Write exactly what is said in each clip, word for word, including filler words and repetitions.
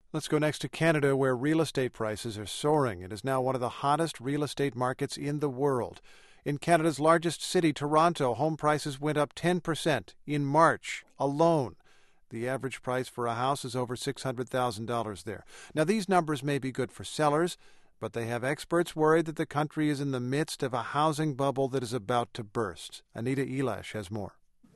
Let's go next to Canada, where real estate prices are soaring. It is now one of the hottest real estate markets in the world. In Canada's largest city, Toronto, home prices went up ten percent in March alone. The average price for a house is over six hundred thousand dollars there. Now, these numbers may be good for sellers, but they have experts worried that the country is in the midst of a housing bubble that is about to burst. Anita Elash has more.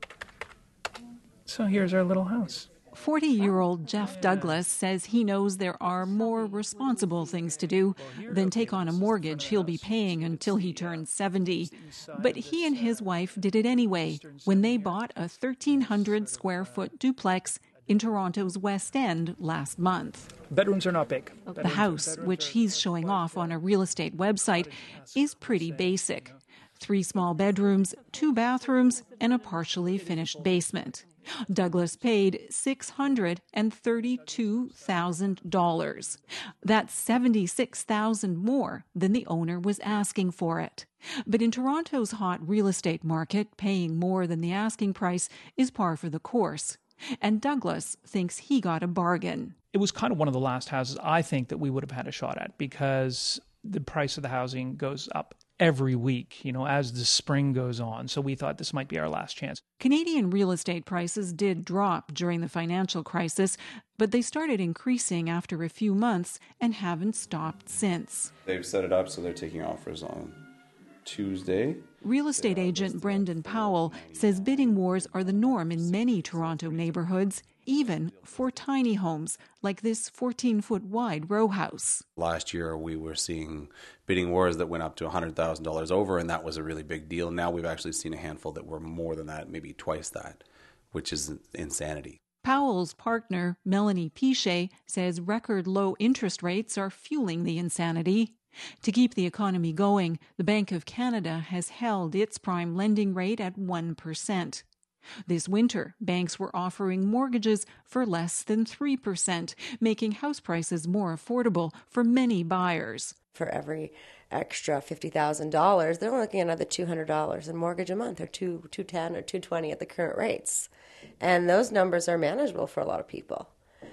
So here's our little house. forty-year-old Jeff Douglas says he knows there are more responsible things to do than take on a mortgage he'll be paying until he turns seventy. But he and his wife did it anyway when they bought a thirteen hundred square foot duplex in Toronto's West End last month. Bedrooms are not big. The house, which he's showing off on a real estate website, is pretty basic. Three small bedrooms, two bathrooms, and a partially finished basement. Douglas paid six hundred thirty-two thousand dollars. That's seventy-six thousand dollars more than the owner was asking for it. But in Toronto's hot real estate market, paying more than the asking price is par for the course. And Douglas thinks he got a bargain. It was kind of one of the last houses I think that we would have had a shot at because the price of the housing goes up every week, you know, as the spring goes on. So we thought this might be our last chance. Canadian real estate prices did drop during the financial crisis, but they started increasing after a few months and haven't stopped since. They've set it up so they're taking offers on Tuesday. Real estate agent Brendan Powell says bidding wars are the norm in many Toronto neighborhoods, even for tiny homes like this fourteen-foot wide row house. Last year we were seeing bidding wars that went up to one hundred thousand dollars over, and that was a really big deal. Now we've actually seen a handful that were more than that, maybe twice that, which is insanity. Powell's partner, Melanie Piche, says record low interest rates are fueling the insanity. To keep the economy going, the Bank of Canada has held its prime lending rate at one percent. This winter, banks were offering mortgages for less than three percent, making house prices more affordable for many buyers. For every extra fifty thousand dollars, they're looking at another two hundred dollars in mortgage a month, or two, two ten or two twenty at the current rates. And those numbers are manageable for a lot of people.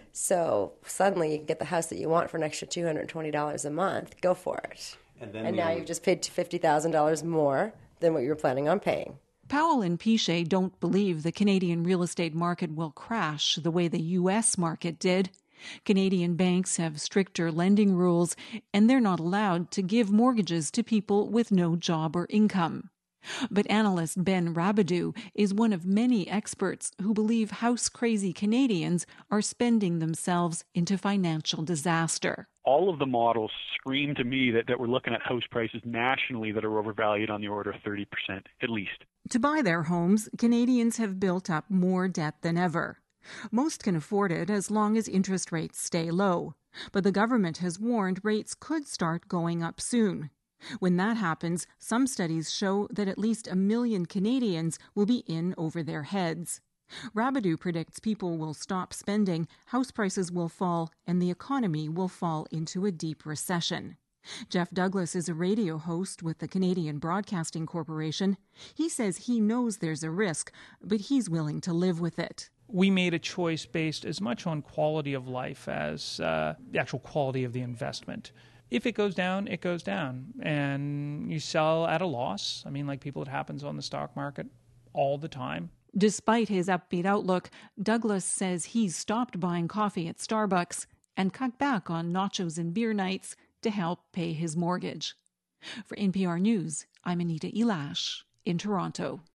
So suddenly you can get the house that you want for an extra two hundred twenty dollars a month. Go for it. And, then and now you've just paid fifty thousand dollars more than what you were planning on paying. Powell and Piche don't believe the Canadian real estate market will crash the way the U S market did. Canadian banks have stricter lending rules, and they're not allowed to give mortgages to people with no job or income. But analyst Ben Rabideau is one of many experts who believe house-crazy Canadians are spending themselves into financial disaster. All of the models scream to me that, that we're looking at house prices nationally that are overvalued on the order of thirty percent, at least. To buy their homes, Canadians have built up more debt than ever. Most can afford it as long as interest rates stay low. But the government has warned rates could start going up soon. When that happens, some studies show that at least a million Canadians will be in over their heads. Rabideau predicts people will stop spending, house prices will fall, and the economy will fall into a deep recession. Jeff Douglas is a radio host with the Canadian Broadcasting Corporation. He says he knows there's a risk, but he's willing to live with it. We made a choice based as much on quality of life as uh, the actual quality of the investment. If it goes down, it goes down, and you sell at a loss. I mean, like people, it happens on the stock market all the time. Despite his upbeat outlook, Douglas says he's stopped buying coffee at Starbucks and cut back on nachos and beer nights to help pay his mortgage. For N P R News, I'm Anita Elash in Toronto.